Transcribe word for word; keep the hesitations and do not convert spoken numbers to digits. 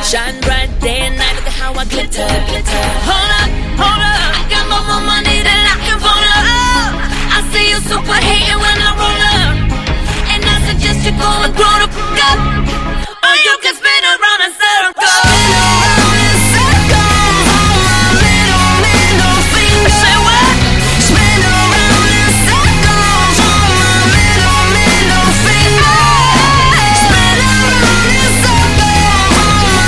Shine bright day and night, look at how I glitter, glitter. Hold up, hold up.